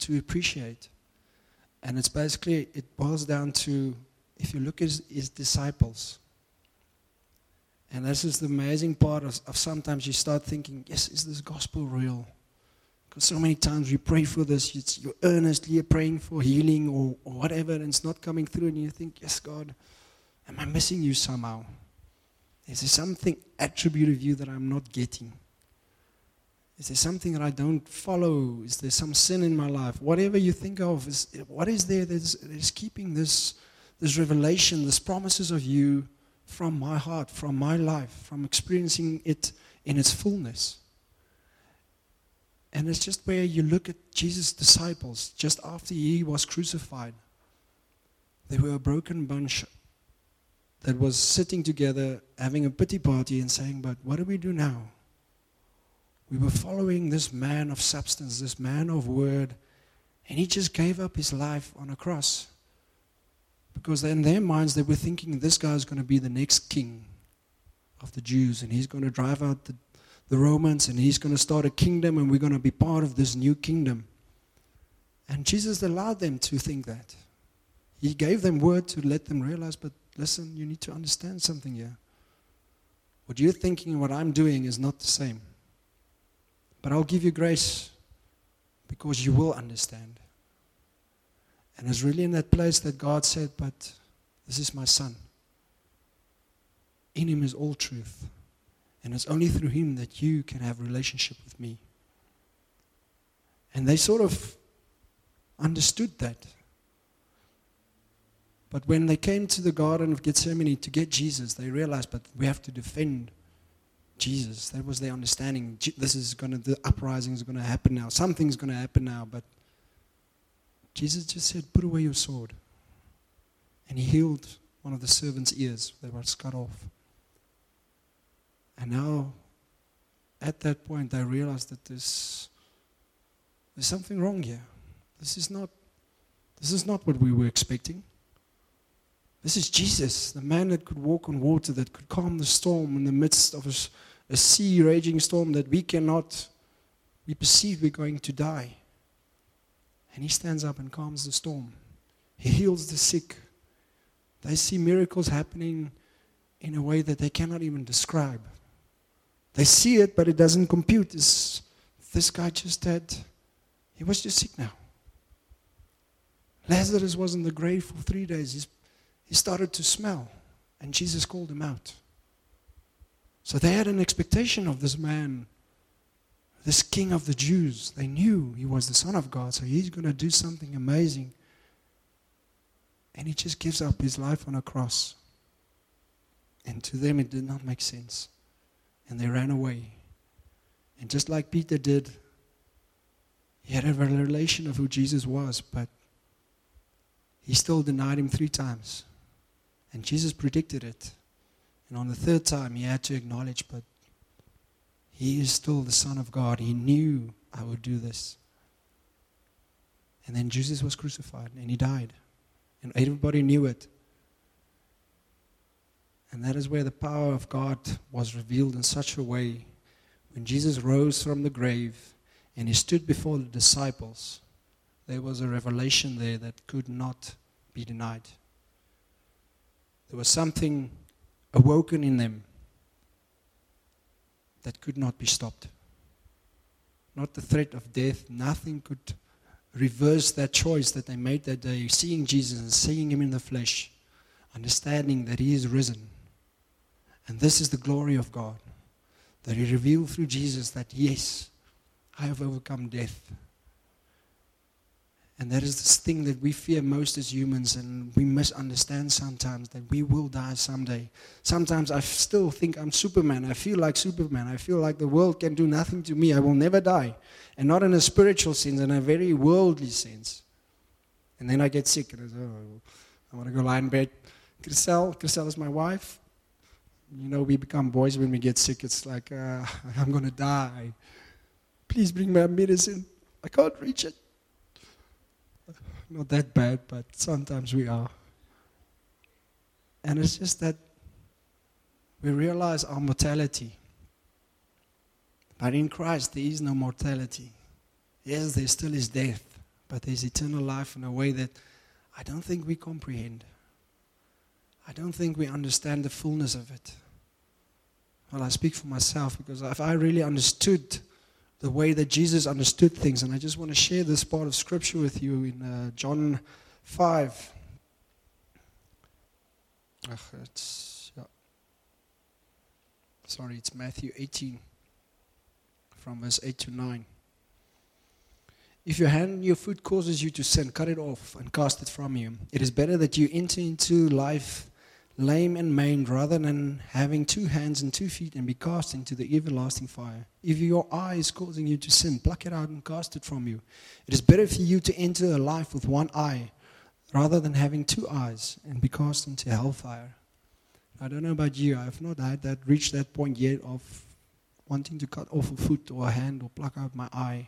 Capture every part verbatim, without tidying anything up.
to appreciate. And it's basically, it boils down to, if you look at his, his disciples, and this is the amazing part of, of sometimes you start thinking, yes, is this gospel real? Because so many times we pray for this, it's, you're earnestly praying for healing or, or whatever, and it's not coming through, and you think, yes, God, am I missing you somehow? Is there something attribute of you that I'm not getting? Is there something that I don't follow? Is there some sin in my life? Whatever you think of, is, what is there that is, that is keeping this, this revelation, this promises of you from my heart, from my life, from experiencing it in its fullness? And it's just where you look at Jesus' disciples, just after he was crucified. They were a broken bunch that was sitting together, having a pity party and saying, but what do we do now? We were following this man of substance, this man of word, and he just gave up his life on a cross. Because in their minds, they were thinking this guy is going to be the next king of the Jews, and he's going to drive out the, the Romans, and he's going to start a kingdom, and we're going to be part of this new kingdom. And Jesus allowed them to think that. He gave them word to let them realize, but listen, you need to understand something here. What you're thinking and what I'm doing is not the same. But I'll give you grace because you will understand. And it's really in that place that God said, but this is my son. In him is all truth. And it's only through him that you can have a relationship with me. And they sort of understood that. But when they came to the Garden of Gethsemane to get Jesus, they realized, but we have to defend Jesus. That was their understanding. This is going to, the uprising is going to happen now. Something's going to happen now. But Jesus just said, put away your sword. And he healed one of the servants' ears that was cut off. And now, at that point, they realized that there's, there's something wrong here. This is not, this is not what we were expecting. This is Jesus, the man that could walk on water, that could calm the storm in the midst of a, a sea raging storm that we cannot, we perceive we're going to die. And he stands up and calms the storm. He heals the sick. They see miracles happening in a way that they cannot even describe. They see it, but it doesn't compute. This, this guy just had, he was just sick now. Lazarus was in the grave for three days. He's He started to smell, and Jesus called him out. So they had an expectation of this man, this king of the Jews. They knew he was the Son of God, so he's going to do something amazing. And he just gives up his life on a cross. And to them it did not make sense. And they ran away. And just like Peter did, he had a revelation of who Jesus was, but he still denied him three times. And Jesus predicted it. And on the third time, he had to acknowledge, but he is still the Son of God. He knew I would do this. And then Jesus was crucified, and he died. And everybody knew it. And that is where the power of God was revealed in such a way. When Jesus rose from the grave, and he stood before the disciples, there was a revelation there that could not be denied. There was something awoken in them that could not be stopped. Not the threat of death. Nothing could reverse that choice that they made that day, seeing Jesus and seeing him in the flesh, understanding that he is risen. And this is the glory of God, that he revealed through Jesus that yes, I have overcome death. And that is this thing that we fear most as humans, and we misunderstand sometimes that we will die someday. Sometimes I still think I'm Superman. I feel like Superman. I feel like the world can do nothing to me. I will never die. And not in a spiritual sense, in a very worldly sense. And then I get sick, and I say, oh, I want to go lie in bed. Chriselle, Chriselle is my wife. You know, we become boys when we get sick. It's like, uh, I'm going to die. Please bring my medicine. I can't reach it. Not that bad, but sometimes we are. And it's just that we realize our mortality. But in Christ, there is no mortality. Yes, there still is death, but there's eternal life in a way that I don't think we comprehend. I don't think we understand the fullness of it. Well, I speak for myself, because if I really understood the way that Jesus understood things, and I just want to share this part of Scripture with you in uh, John five. Ugh, it's, yeah. Sorry, it's Matthew eighteen, from verse eight to nine. If your hand in your foot causes you to sin, cut it off and cast it from you. It is better that you enter into life lame and maimed, rather than having two hands and two feet and be cast into the everlasting fire. If your eye is causing you to sin, pluck it out and cast it from you. It is better for you to enter a life with one eye, rather than having two eyes and be cast into hellfire. I don't know about you, I have not had that, reached that point yet of wanting to cut off a foot or a hand or pluck out my eye.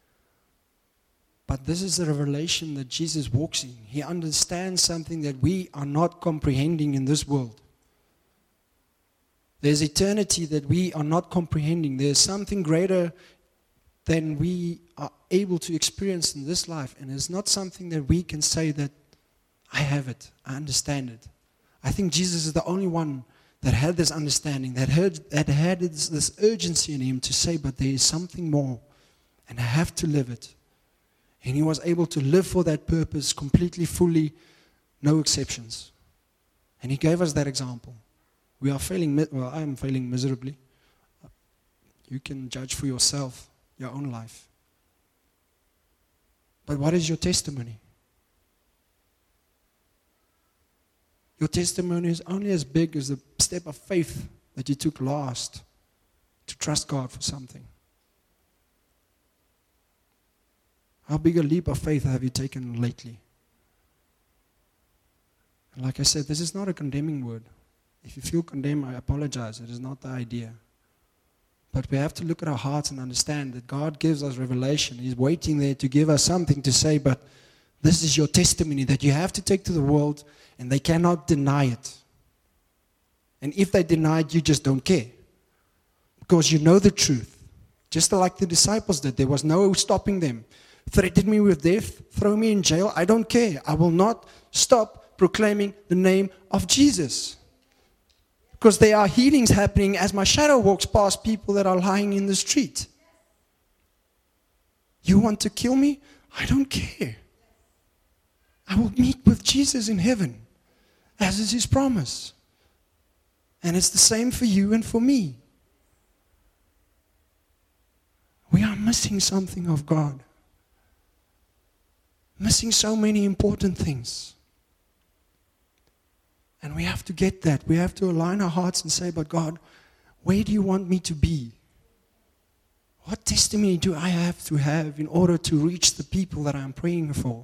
But this is the revelation that Jesus walks in. He understands something that we are not comprehending in this world. There's eternity that we are not comprehending. There's something greater than we are able to experience in this life. And it's not something that we can say that I have it, I understand it. I think Jesus is the only one that had this understanding, that, heard, that had this, this urgency in him to say, but there is something more, and I have to live it. And he was able to live for that purpose completely, fully, no exceptions. And he gave us that example. We are failing, well, I am failing miserably. You can judge for yourself, your own life. But what is your testimony? Your testimony is only as big as the step of faith that you took last to trust God for something. How big a leap of faith have you taken lately? And like I said, this is not a condemning word. If you feel condemned, I apologize. It is not the idea. But we have to look at our hearts and understand that God gives us revelation. He's waiting there to give us something to say, but this is your testimony that you have to take to the world, and they cannot deny it. And if they deny it, you just don't care. Because you know the truth. Just like the disciples did. There was no stopping them. Threaten me with death, throw me in jail, I don't care. I will not stop proclaiming the name of Jesus. Because there are healings happening as my shadow walks past people that are lying in the street. You want to kill me? I don't care. I will meet with Jesus in heaven, as is his promise. And it's the same for you and for me. We are missing something of God. Missing so many important things. And we have to get that. We have to align our hearts and say, but God, where do you want me to be? What testimony do I have to have in order to reach the people that I'm praying for?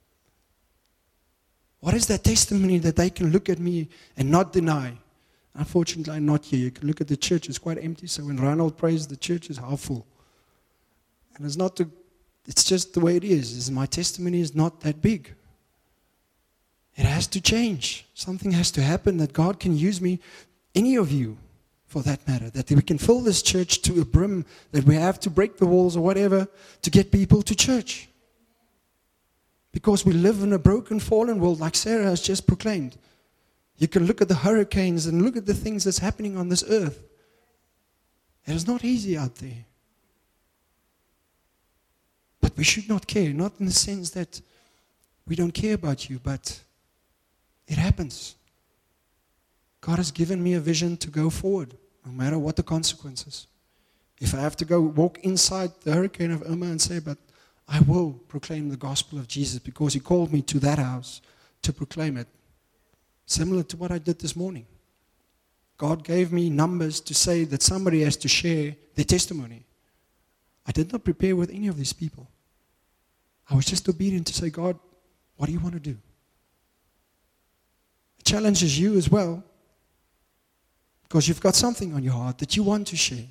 What is that testimony that they can look at me and not deny? Unfortunately, I'm not here. You can look at the church, it's quite empty. So when Ronald prays, the church is half full. And it's not to It's just the way it is. is. My testimony is not that big. It has to change. Something has to happen that God can use me, any of you, for that matter. That we can fill this church to a brim, that we have to break the walls or whatever to get people to church. Because we live in a broken, fallen world, like Sarah has just proclaimed. You can look at the hurricanes and look at the things that's happening on this earth. It is not easy out there. But we should not care, not in the sense that we don't care about you, but it happens. God has given me a vision to go forward, no matter what the consequences. If I have to go walk inside the hurricane of Irma and say, but I will proclaim the gospel of Jesus because he called me to that house to proclaim it. Similar to what I did this morning. God gave me numbers to say that somebody has to share their testimony. I did not prepare with any of these people. I was just obedient to say, God, what do you want to do? It challenges you as well, because you've got something on your heart that you want to share.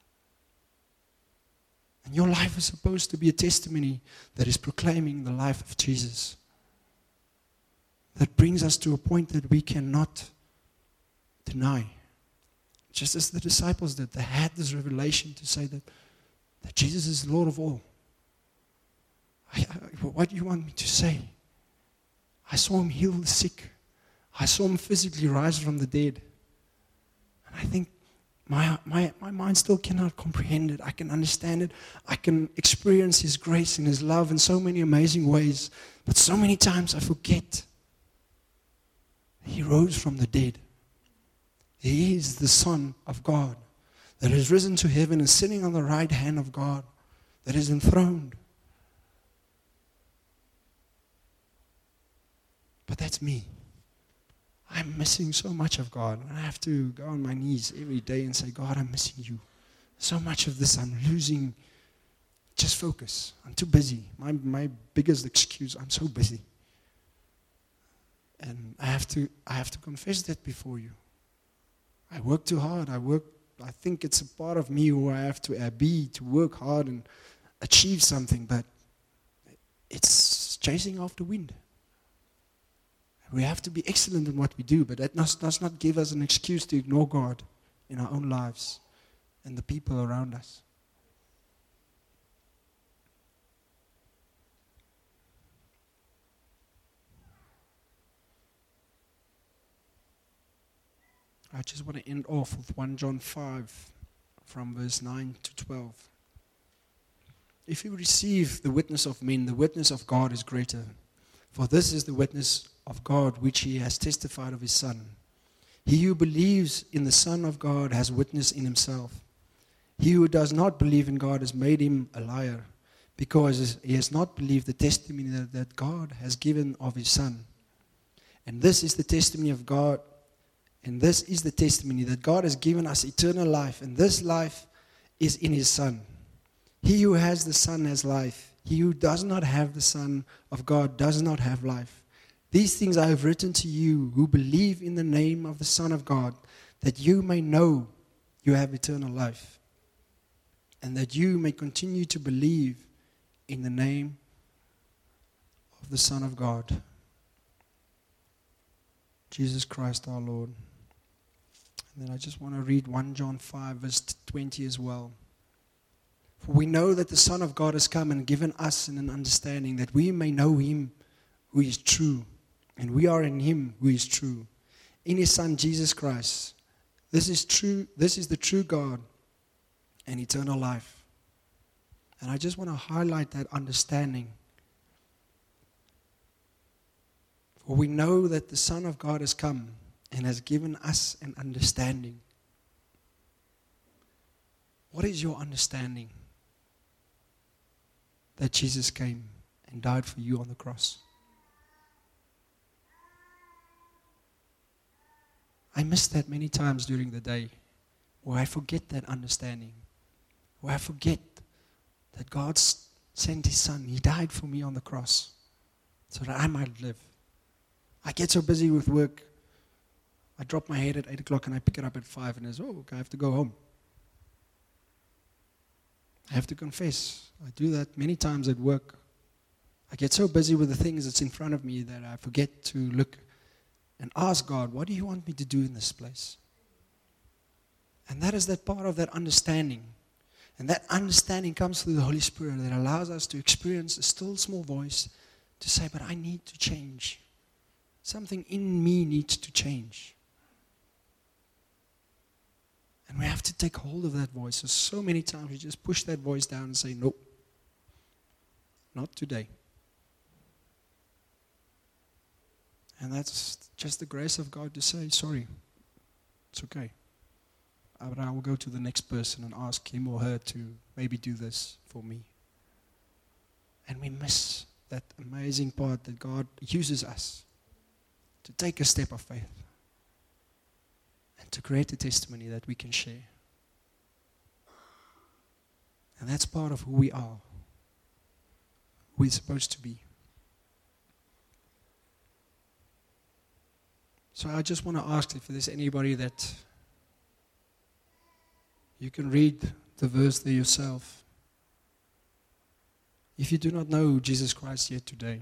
And your life is supposed to be a testimony that is proclaiming the life of Jesus. That brings us to a point that we cannot deny. Just as the disciples did, they had this revelation to say that, that Jesus is the Lord of all. I, I, what do you want me to say? I saw him heal the sick. I saw him physically rise from the dead. And I think my, my, my mind still cannot comprehend it. I can understand it. I can experience his grace and his love in so many amazing ways. But so many times I forget. He rose from the dead. He is the Son of God that has risen to heaven and sitting on the right hand of God, that is enthroned. But that's me. I'm missing so much of God. And I have to go on my knees every day and say, God, I'm missing you. So much of this I'm losing. Just focus. I'm too busy. My, my biggest excuse, I'm so busy. And I have to I have to confess that before you. I work too hard. I work, I think it's a part of me who I have to be, to work hard and achieve something, but it's chasing after wind. We have to be excellent in what we do, but that does, does not give us an excuse to ignore God in our own lives and the people around us. I just want to end off with First John five from verse nine to twelve. If you receive the witness of men, the witness of God is greater. For this is the witness of God which he has testified of his Son. He who believes in the Son of God has witness in himself. He who does not believe in God has made him a liar, because he has not believed the testimony that, that God has given of his Son. And this is the testimony of God, and this is the testimony that God has given us eternal life, and this life is in his Son. He who has the Son has life. He who does not have the Son of God does not have life. These things I have written to you who believe in the name of the Son of God, that you may know you have eternal life, and that you may continue to believe in the name of the Son of God, Jesus Christ our Lord. And then I just want to read First John five verse twenty as well. For we know that the Son of God has come and given us an understanding that we may know him who is true, and we are in him who is true, in his Son Jesus Christ. This is true. This is the true God and eternal life. And I just want to highlight that understanding. For we know that the Son of God has come and has given us an understanding. What is your understanding? That Jesus came and died for you on the cross. I miss that many times during the day, where I forget that understanding, where I forget that God sent his Son. He died for me on the cross so that I might live. I get so busy with work. I drop my head at eight o'clock and I pick it up at five and I say, oh, okay, I have to go home. I have to confess. I do that many times at work. I get so busy with the things that's in front of me that I forget to look and ask God, what do you want me to do in this place? And that is that part of that understanding. And that understanding comes through the Holy Spirit that allows us to experience a still small voice to say, but I need to change. Something in me needs to change. And we have to take hold of that voice. So, so many times we just push that voice down and say, nope, not today. And that's just the grace of God to say, sorry, it's okay. But I will go to the next person and ask him or her to maybe do this for me. And we miss that amazing part that God uses us to take a step of faith and to create a testimony that we can share. And that's part of who we are, who we're supposed to be. So I just want to ask if there's anybody that you can read the verse there yourself. If you do not know Jesus Christ yet today,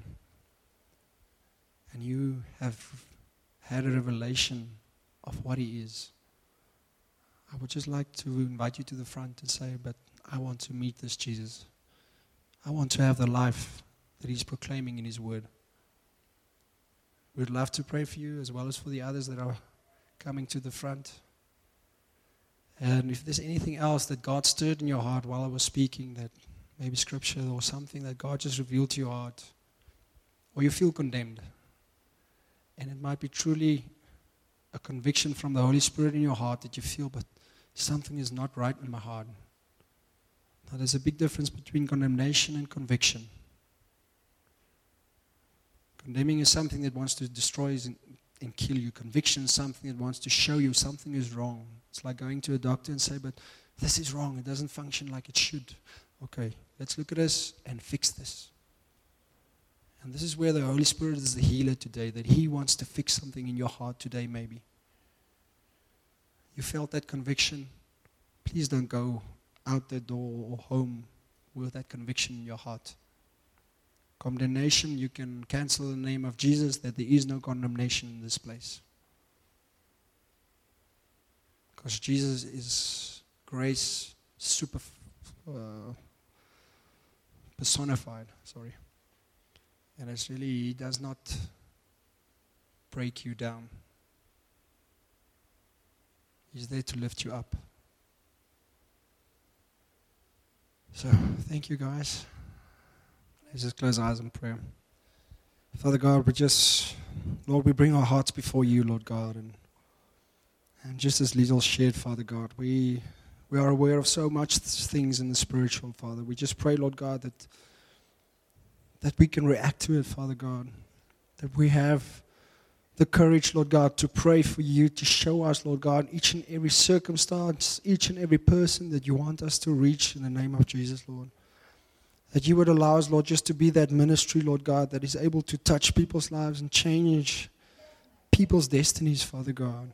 and you have had a revelation of what he is, I would just like to invite you to the front and say, but I want to meet this Jesus. I want to have the life that He's proclaiming in His Word. We'd love to pray for you as well as for the others that are coming to the front. And if there's anything else that God stirred in your heart while I was speaking, that maybe scripture or something that God just revealed to your heart, or you feel condemned, and it might be truly a conviction from the Holy Spirit in your heart that you feel, but something is not right in my heart. Now, there's a big difference between condemnation and conviction. Condemning is something that wants to destroy and, and kill you. Conviction is something that wants to show you something is wrong. It's like going to a doctor and say, but this is wrong. It doesn't function like it should. Okay, let's look at this and fix this. And this is where the Holy Spirit is the healer today, that He wants to fix something in your heart today maybe. You felt that conviction. Please don't go out the door or home with that conviction in your heart. Condemnation, you can cancel in the name of Jesus, that there is no condemnation in this place. Because Jesus is grace super uh, personified, sorry. And it's really, He does not break you down. He's there to lift you up. So, thank you guys. Let's just close our eyes in prayer. Father God, we just, Lord, we bring our hearts before you, Lord God. And, and just as Liesl shared, Father God, we we are aware of so much things in the spiritual, Father. We just pray, Lord God, that that we can react to it, Father God. That we have the courage, Lord God, to pray for you, to show us, Lord God, each and every circumstance, each and every person that you want us to reach in the name of Jesus, Lord. That you would allow us, Lord, just to be that ministry, Lord God, that is able to touch people's lives and change people's destinies, Father God.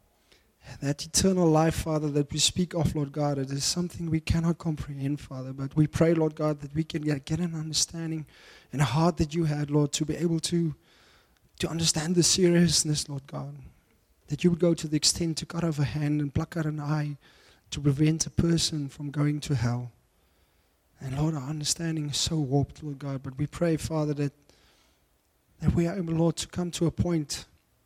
That eternal life, Father, that we speak of, Lord God, it is something we cannot comprehend, Father. But we pray, Lord God, that we can get, get an understanding and a heart that you had, Lord, to be able to, to understand the seriousness, Lord God. That you would go to the extent to cut off a hand and pluck out an eye to prevent a person from going to hell. And Lord, our understanding is so warped, Lord God. But we pray, Father, that, that we are able, Lord, to come to a point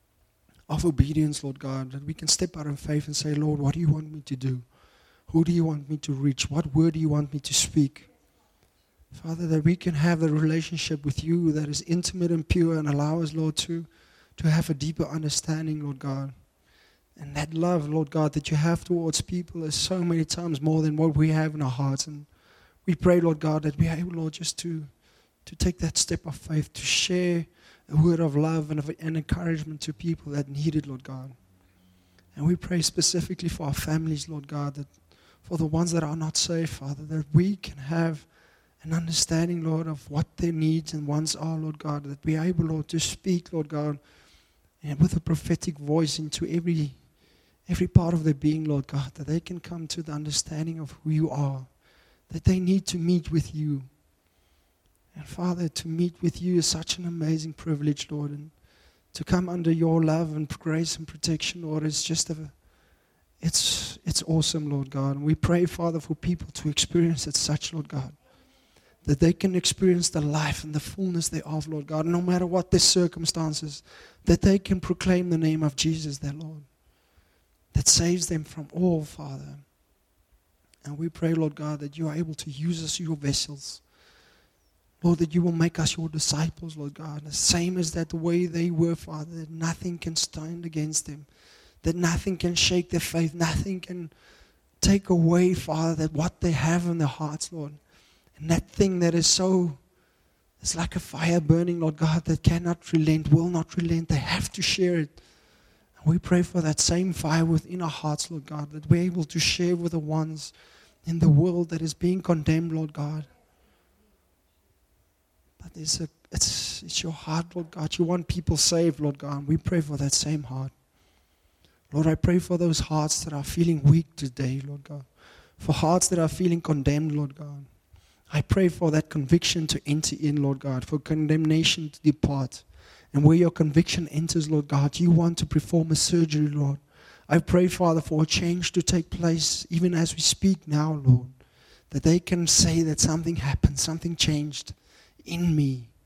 of obedience, Lord God, that we can step out in faith and say, Lord, what do you want me to do? Who do you want me to reach? What word do you want me to speak? Father, that we can have the relationship with you that is intimate and pure, and allow us, Lord, to, to have a deeper understanding, Lord God. And that love, Lord God, that you have towards people is so many times more than what we have in our hearts. And we pray, Lord God, that we are able, Lord, just to, to take that step of faith, to share a word of love and, of, and encouragement to people that need it, Lord God. And we pray specifically for our families, Lord God, that for the ones that are not saved, Father, that we can have an understanding, Lord, of what their needs and wants are, Lord God, that we are able, Lord, to speak, Lord God, and with a prophetic voice into every every part of their being, Lord God, that they can come to the understanding of who you are, that they need to meet with you. And Father, to meet with you is such an amazing privilege, Lord, and to come under your love and grace and protection, Lord, is just a, it's it's awesome, Lord God. And we pray, Father, for people to experience it such, Lord God, that they can experience the life and the fullness thereof, Lord God, no matter what their circumstances, that they can proclaim the name of Jesus, their Lord, that saves them from all, Father. And we pray, Lord God, that you are able to use us, your vessels, Lord, that you will make us your disciples, Lord God, the same as that way they were, Father, that nothing can stand against them, that nothing can shake their faith, nothing can take away, Father, that what they have in their hearts, Lord. And that thing that is so, it's like a fire burning, Lord God, that cannot relent, will not relent. They have to share it. And we pray for that same fire within our hearts, Lord God, that we're able to share with the ones in the world that is being condemned, Lord God. But it's, a, it's, it's your heart, Lord God. You want people saved, Lord God. We pray for that same heart. Lord, I pray for those hearts that are feeling weak today, Lord God. For hearts that are feeling condemned, Lord God. I pray for that conviction to enter in, Lord God. For condemnation to depart. And where your conviction enters, Lord God, you want to perform a surgery, Lord. I pray, Father, for a change to take place even as we speak now, Lord. That they can say that something happened, something changed in me,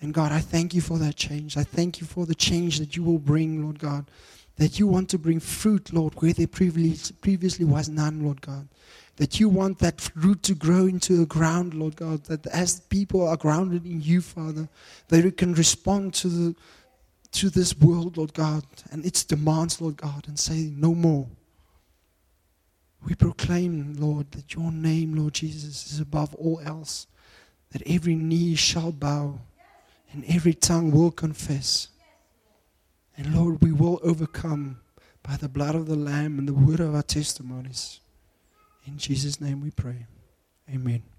And God, I thank you for that change. I thank you for the change that you will bring, Lord God. That you want to bring fruit, Lord, where there previously, previously was none, Lord God. That you want that root to grow into the ground, Lord God. That as people are grounded in you, Father, they can respond to the to this world, Lord God, and its demands, Lord God, and say, no more. We proclaim, Lord, that your name, Lord Jesus, is above all else. That every knee shall bow and every tongue will confess. And Lord, we will overcome by the blood of the Lamb and the word of our testimonies. In Jesus' name we pray. Amen.